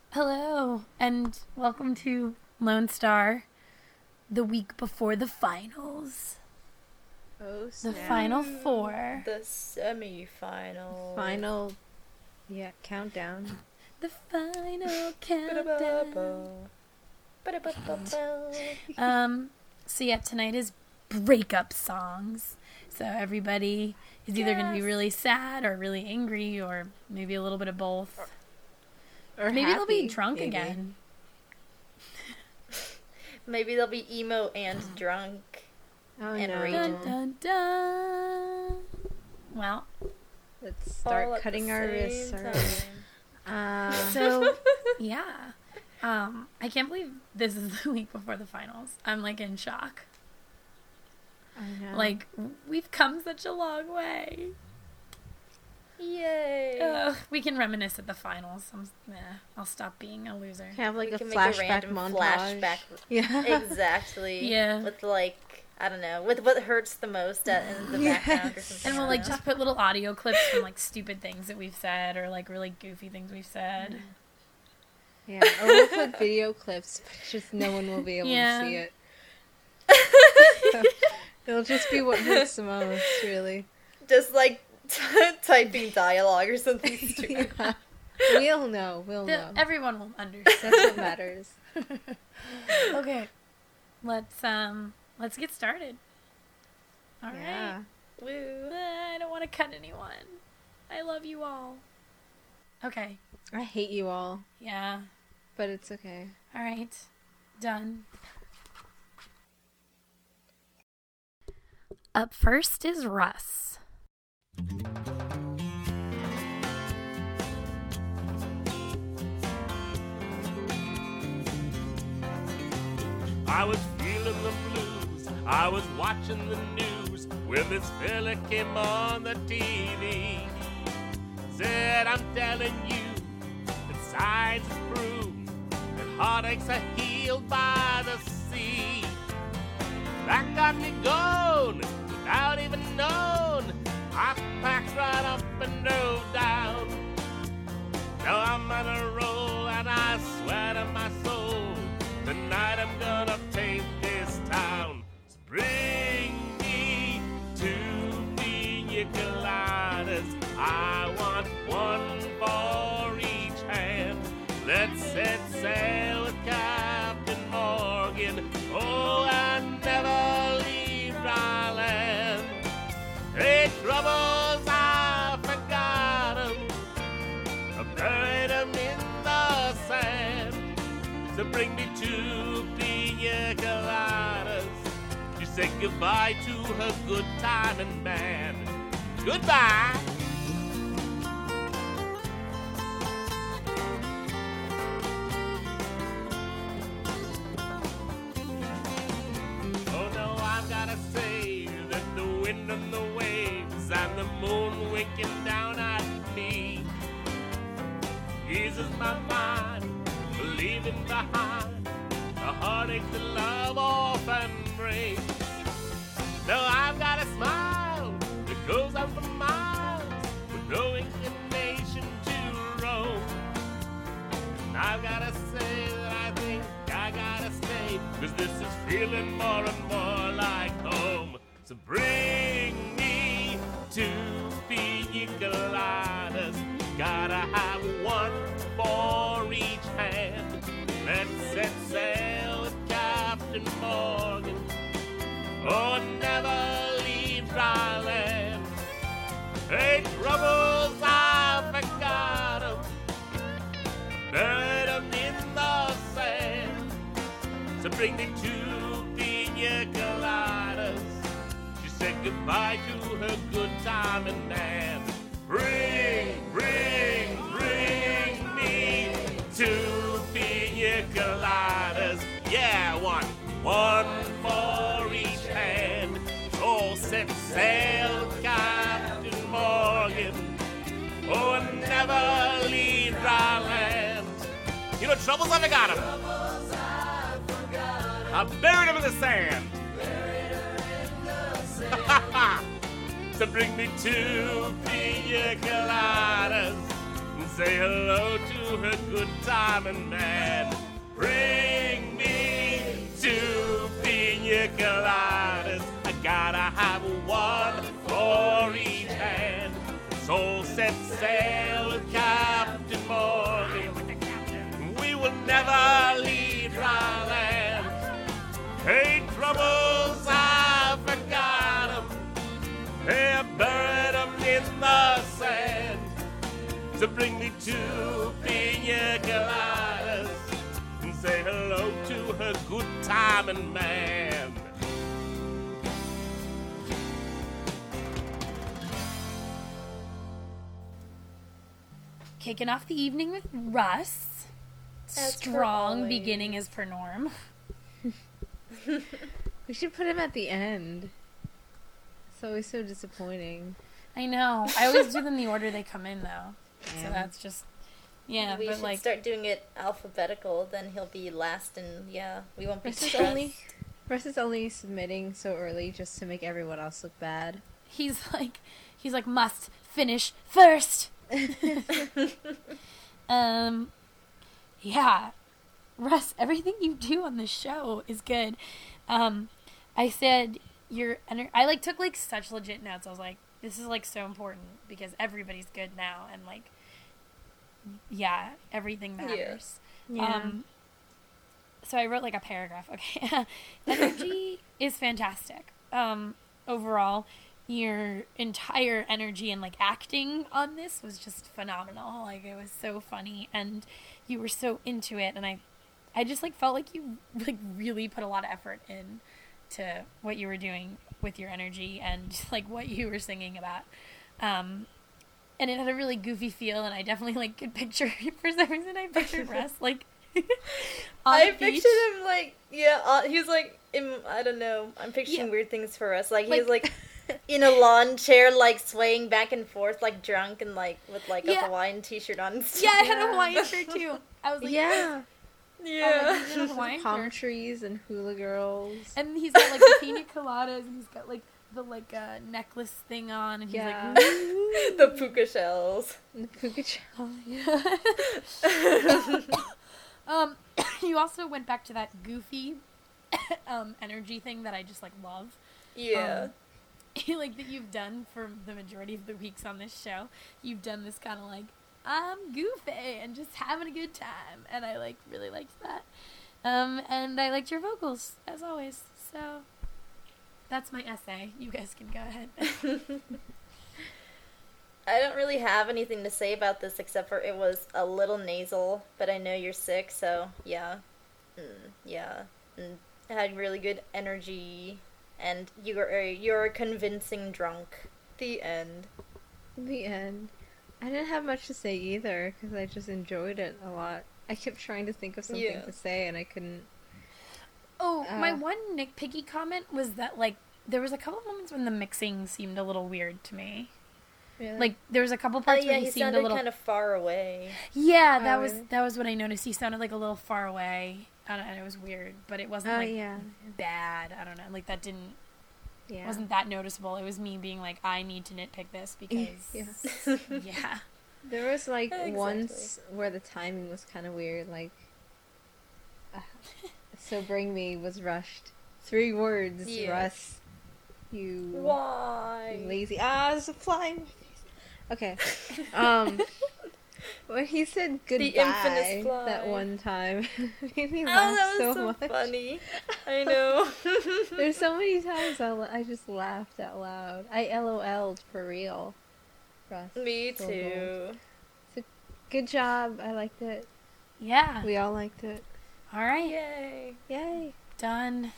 Hello, and welcome to Lone Star, the week before the finals. Oh, snap. The Final Four. The semi-final. Final, countdown. The final countdown. So yeah, tonight is breakup songs. So everybody is either going to be really sad or really angry or maybe a little bit of both. Or maybe they'll be happy, drunk maybe. again. Maybe they'll be emo and drunk. Oh, And no. raging. Dun, dun, dun. Well, Let's start All at cutting the our wrists same already. time. so yeah. I can't believe this is the week before the finals. I'm like in shock. I know. Like, we've come such a long way. Yay. We can reminisce at the finals. I'll stop being a loser. have like We a can make a flashback random montage. flashback. Yeah. Exactly. Yeah. With I don't know, with what hurts the most in the background or something. And we'll I like don't know. just put little audio clips from like stupid things that we've said or like really goofy things we've said. Yeah. Or we'll put video clips, but just no one will be able Yeah. to see it. So, it'll just be what hurts the most, really. Just like typing dialogue or something stupid. Yeah. We'll know. Everyone will understand. That's what matters. Okay. Let's get started. All Yeah. right. Woo. I don't want to cut anyone. I love you all. Okay. I hate you all, Yeah. but it's okay. All right. Done. Up first is Russ. I was feeling the blues, I was watching the news when this fella came on the TV. Said, I'm telling you that science has proved that heartaches are healed by the sea. That got me going without even knowing. I packed right up and drove down. Now I'm on a roll and I swear to my soul, tonight I'm gonna take this town. So bring me two pina coladas. I want one for each hand. Let's set sail with Captain Morgan. Oh, and never leave dry land. Hey, troubles, I forgot 'em. I buried 'em in the sand. So bring me two pina coladas. She said goodbye to her good timing man. Goodbye. Oh no, I've gotta say that the wind and the waves and the moon winking down at me eases my mind, leaving behind the heartache that love often brings. Now I've got a smile that goes on for miles with no inclination to roam. And I've gotta say that I think I gotta stay, 'cause this is feeling more and more like home. So bring me two pina coladas. Gotta have one for each hand. Let's set sail with Captain Morgan. Oh, never leave dry land. Hey, troubles, I forgot 'em. Buried 'em in the sand. So bring me two pina coladas. She said goodbye to her good timing man. Bring me two pina coladas. Yeah, one for each hand. Oh, set sail, Captain Morgan. Oh, and never leave dry land. You know, troubles, I forgot 'em. I buried him in the sand. So bring me two pina coladas and say hello to her good timing man. Bring me 2 pina coladas. I gotta have one for each hand. So set sail with Captain Morgan. We will never leave dry land. Hey, troubles, I forgot 'em. Hey, buried 'em in the sand. So bring me 2 pina coladas and say hello to her good timing man. Kicking off the evening with Russ. As per Strong always. beginning as per norm. We should put him at the end. It's always so disappointing. I know. I always do them the order they come in, though. So Yeah. that's just, yeah, We but should like, start doing it alphabetical, then he'll be last, and yeah, we won't be Russ is stressed. only submitting so early just to make everyone else look bad. he's like, must finish first. Yeah. Russ, everything you do on this show is good. I said I like took like such legit notes. I was like, this is like so important because everybody's good now and like, yeah, everything matters. Yeah. So I wrote like a paragraph. Okay. Energy is fantastic. Overall, your entire energy and like acting on this was just phenomenal. Like it was so funny and you were so into it, and I just like felt like you like really put a lot of effort in to what you were doing with your energy and like what you were singing about. And it had a really goofy feel, and I definitely like could picture for some reason I pictured Russ like on I the beach. pictured him like, yeah, he was like, I don't know, I'm picturing Yeah. weird things for us. Like, he Like- was like in a lawn chair, like swaying back and forth, like drunk and like with like a Yeah. Hawaiian t-shirt on. And stuff. Yeah, I had a Hawaiian shirt too. I was like, Yeah. Yeah. he's in a Hawaiian Palm shirt. trees and hula girls. And he's got like the pina coladas, and he's got like the like necklace thing on, and he's Yeah. like, The puka shells. And the puka shell. you also went back to that goofy energy thing that I just like love. Yeah. Like that you've done for the majority of the weeks on this show. You've done this kind of like, I'm goofy and just having a good time, and I like really liked that. And I liked your vocals as always. So that's my essay. You guys can go ahead. I don't really have anything to say about this except for it was a little nasal, but I know you're sick, so yeah. Yeah. And it had really good energy, and you're a convincing drunk. The end. The end. I didn't have much to say either because I just enjoyed it a lot. I kept trying to think of something Yeah. to say and I couldn't. Oh, my one nitpicky comment was that like there was a couple moments when the mixing seemed a little weird to me. Really? Like there was a couple Oh parts yeah, where he he seemed sounded a little kind of far away. Yeah, Oh, that really? was what I noticed. He sounded like a little far away. I don't know, it was weird, but it wasn't Oh, like yeah. bad. I don't know. Like that didn't Yeah. wasn't that noticeable. It was me being like, I need to nitpick this because Yeah. yeah. There was like Exactly. once where the timing was kind of weird. Like, so bring me was rushed. 3 words, Yeah. Russ. You Why? lazy. There's a fly in my face. Okay. When he said goodbye infamous fly. that one time, made me Oh, laugh that was so so much. funny. I know. There's so many times I just laughed out loud. I LOL'd for real. Russ. Me So too. Good job. I liked it. Yeah. We all liked it. All right. Yay. Yay. Done.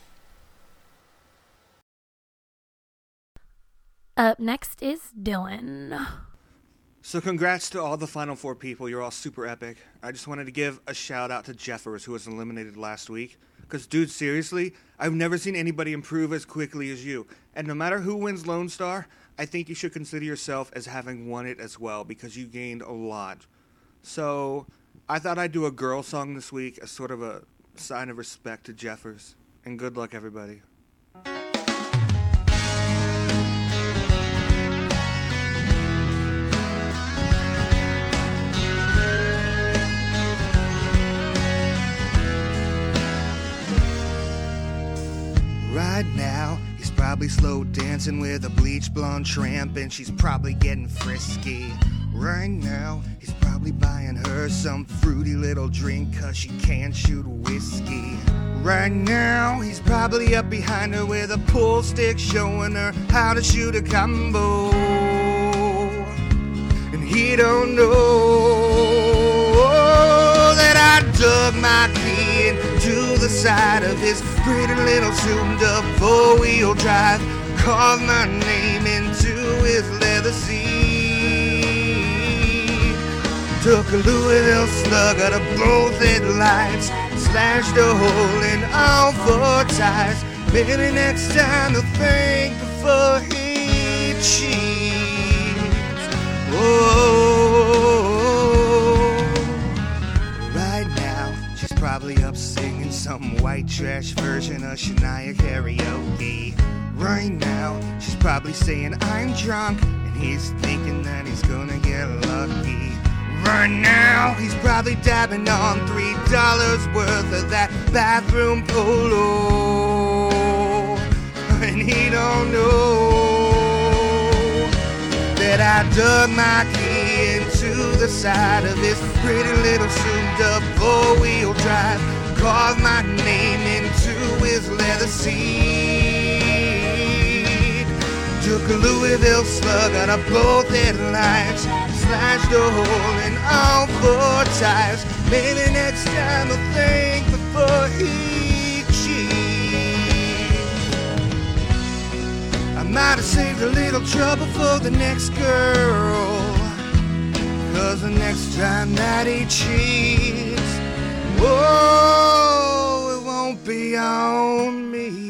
Up next is Dylan. So congrats to all the Final Four people. You're all super epic. I just wanted to give a shout out to Jeffers, who was eliminated last week. Because, dude, seriously, I've never seen anybody improve as quickly as you. And no matter who wins Lone Star, I think you should consider yourself as having won it as well, because you gained a lot. So I thought I'd do a girl song this week as sort of a sign of respect to Jeffers. And good luck, everybody. Right now, he's probably slow dancing with a bleach blonde tramp, and she's probably getting frisky. Right now, he's probably buying her some fruity little drink 'cause she can't shoot whiskey. Right now, he's probably up behind her with a pool stick showing her how to shoot a combo. And he don't know that I dug my key into the side of his pretty little souped-up four-wheel drive, carved my name into his leather seat. Took a Louisville slug out of both headlights, slashed a hole in all four tires. Maybe next time he'll think before he cheats. Oh, right now she's probably up singing some white trash version of Shania karaoke. Right now she's probably saying I'm drunk, and he's thinking that he's gonna get lucky. Right now, he's probably dabbing on $3 worth of that bathroom polo. And he don't know that I dug my key into the side of his pretty little souped-up four-wheel drive, carved my name into his leather seat. Took a Louisville slug out of both headlights, slashed a hole in all four tires. Maybe next time I'll think before he cheats. I might have saved a little trouble for the next girl, 'cause the next time that he cheats, whoa, it won't be on me.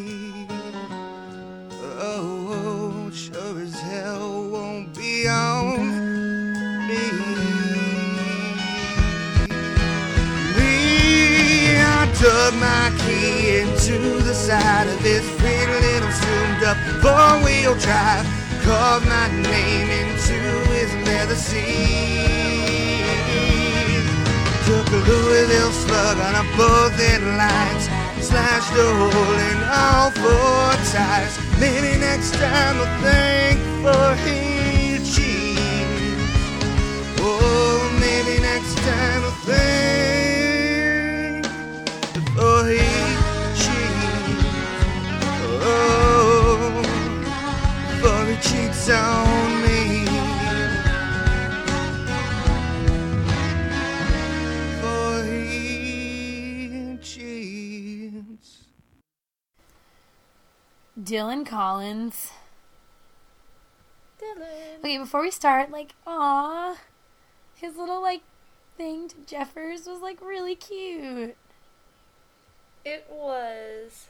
Oh, sure as hell won't be on I dug my key into the side of his pretty little souped-up four-wheel drive, carved my name into his leather seat. Took a Louisville slug on a both headlights, slashed a hole in all four tires. Maybe next time I'll think before he cheats. Oh, maybe next time I'll think before he cheats. Oh, before he cheats on me. Before he cheats. Dylan Collins. Dylan. Okay, before we start, like, aw, his little, like, thing to Jeffers was, like, really cute. It was.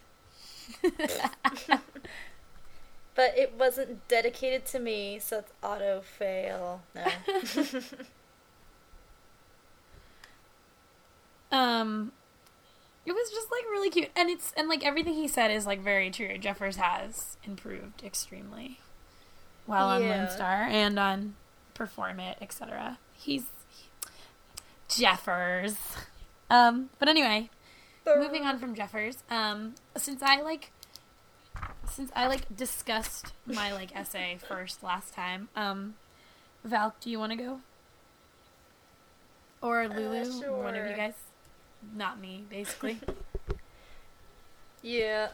But it wasn't dedicated to me, so it's auto fail. No. It was just, like, really cute. And like, everything he said is, like, very true. Jeffers has improved extremely well on Lone Star and on Perform It, etc. He's Jeffers. But anyway, moving on from Jeffers, since I discussed my, like, essay first last time, Val, do you want to go? Or Lulu? Sure. One of you guys? Not me, basically. Yeah,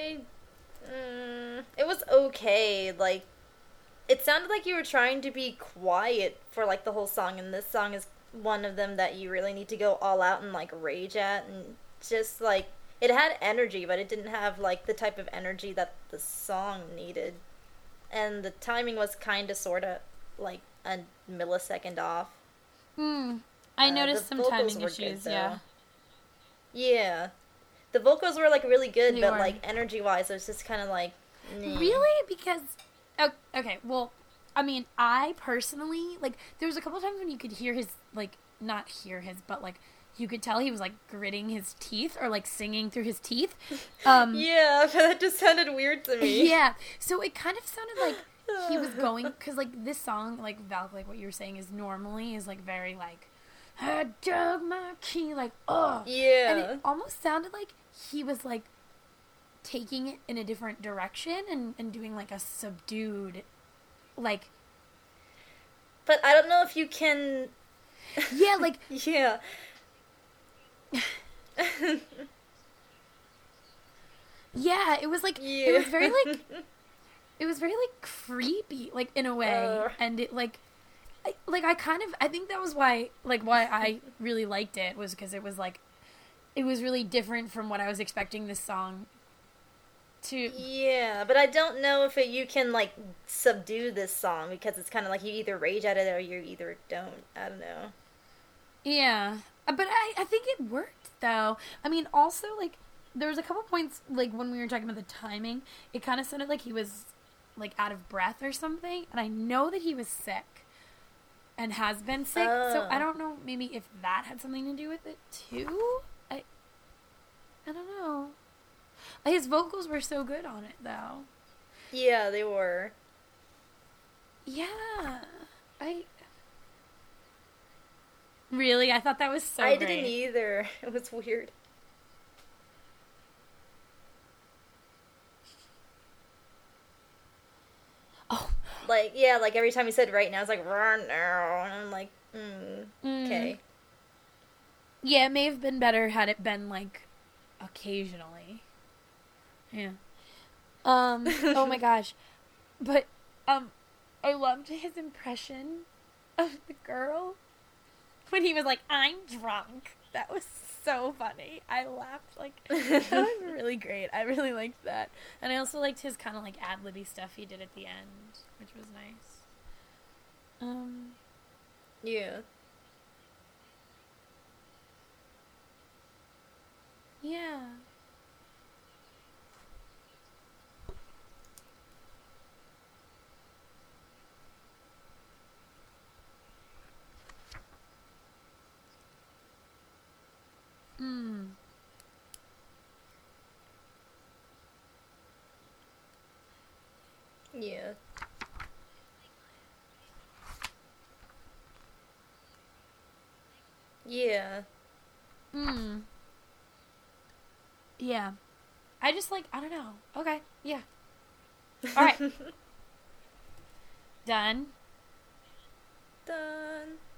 it was okay. Like, it sounded like you were trying to be quiet for, like, the whole song, and this song is one of them that you really need to go all out and, like, rage at, and just, like, it had energy, but it didn't have, like, the type of energy that the song needed. And the timing was kind of, sort of, like, a millisecond off. I noticed some timing were issues, good, yeah. Yeah. The vocals were, like, really good, They but, were. like, energy-wise, it was just kind of, like, meh. Really? Because, okay, well, I mean, I personally, like, there was a couple times when you could hear his, like, not hear his, but, like, you could tell he was, like, gritting his teeth or, like, singing through his teeth. Yeah, that just sounded weird to me. Yeah, so it kind of sounded like he was going, because, like, this song, like, Val, like, what you were saying is normally is, like, very, like, I dug my key, like, oh. Yeah. And it almost sounded like he was, like, taking it in a different direction and doing like a subdued, like, But I don't know if you can. yeah, like, Yeah. yeah, it was like, Yeah. it was very like, it was very like creepy, like in a way, and it like, I think that was why I really liked it, was because it was like, it was really different from what I was expecting this song to. Yeah, but I don't know if you can, like, subdue this song, because it's kind of like you either rage at it or you either don't. I don't know. Yeah, but I think it worked though. I mean, also like there was a couple points like when we were talking about the timing, it kind of sounded like he was like out of breath or something, and I know that he was sick and has been sick, so I don't know maybe if that had something to do with it too. I don't know. His vocals were so good on it though. Yeah, they were. Yeah, Really? I thought that was so I great. didn't either. It was weird. Oh. Like, yeah, like every time he said right now, it's like, run now. And I'm like, okay. Yeah, it may have been better had it been, like, occasionally. Yeah. Oh my gosh. But, I loved his impression of the girl when he was like, I'm drunk. That was so funny. I laughed, like, that was really great. I really liked that. And I also liked his kind of, like, ad-libby stuff he did at the end, which was nice. Yeah. Yeah. Yeah. Yeah. Yeah. I just, like, I don't know. Okay. Yeah. All right. Done. Done.